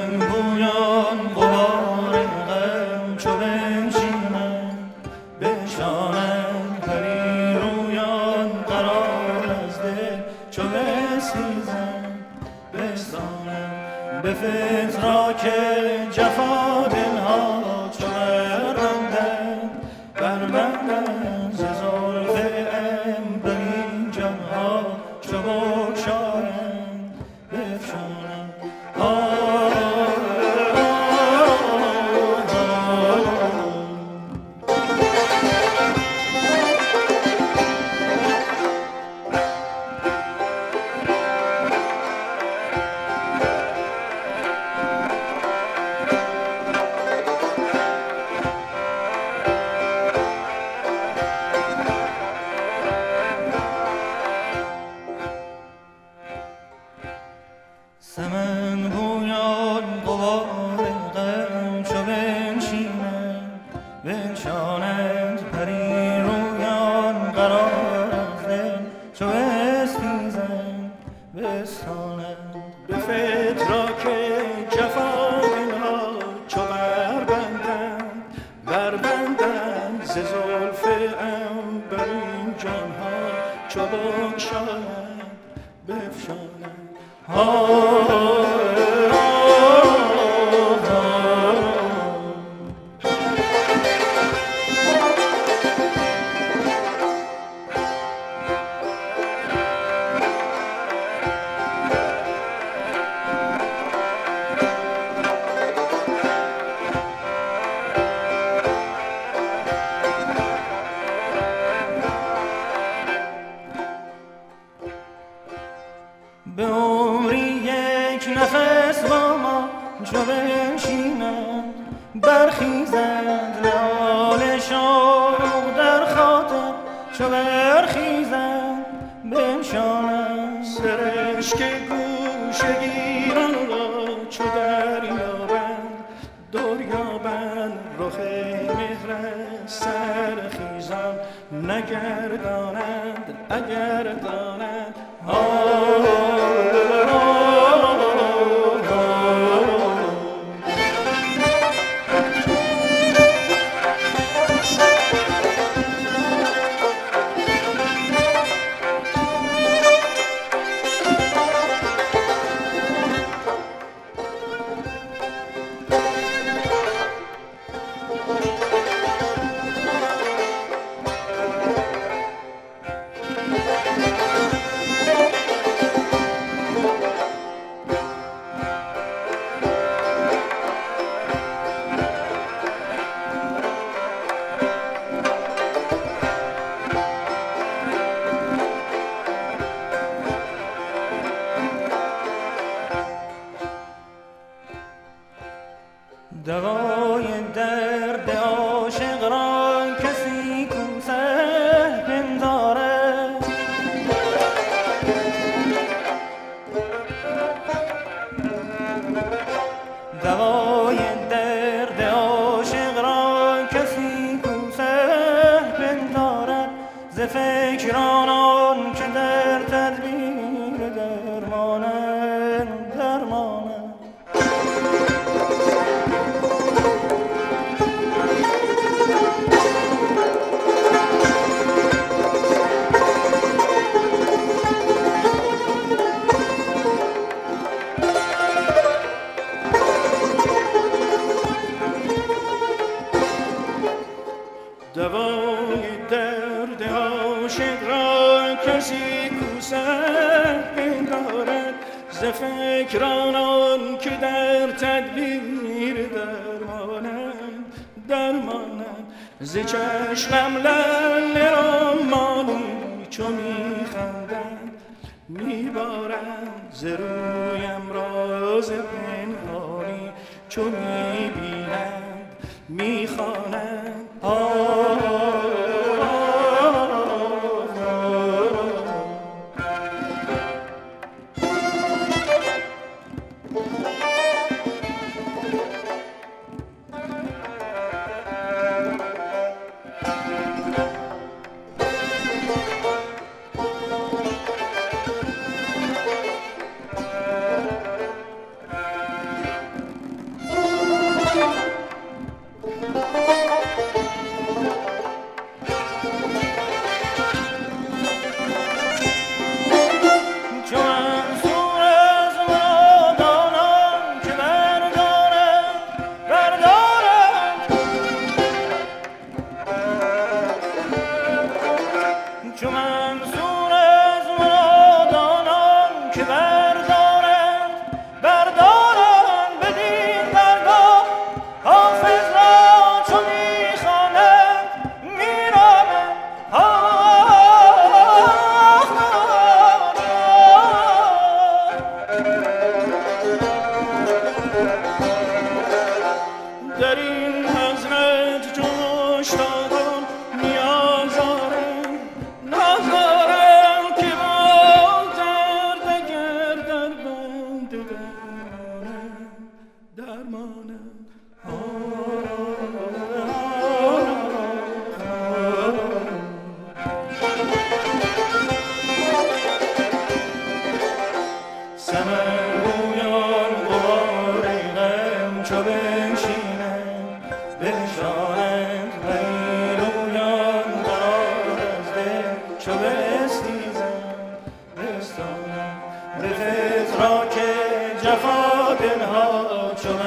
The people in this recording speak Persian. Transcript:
بویان غبار غم چو بنشینم بنشانم پری رویان قرار از دل چو بسیزم بستانم به فتراک جفا دلها چو بربندم بربندم ز زلف عنبرین جانها چو بگشایم بفشانم سمن بویان غبار غم چو بنشینم بنشانند پری رویان قرار از دل چو بستیزم بستانند به فتراک جفا دلها چو بربندند بربندند ز زلف عنبرین جانها چو بگشایند بفشانند به عمری یک نفس با ما چو بنشینم برخیزد لال شوق در خاطر چو برخیزد بنشانم سرشک گوشه گیران را چو دریابند دریابند رخ مهر سرخیزان نگردانند اگر دانند دوای درد عاشق را کسی کو سر پندارد دوای درد عاشق را کسی کو سر پندارد ز فکرانان که در تدبیر درمانند درمانند دوای درد عاشق را کسی کو سر پندارد ز فکرانان که در تدبیر درمانند درمانند ز چشمم لعل رمانی چو میخندند میبارند ز رویم راز پنهانی چو میبینند میخوانند درمانم. سمرگویان غبار غم چو بنشینند بنشانند پیلویان قرار از دل چو بستیزند بستانند به فتراک جفا دلها چو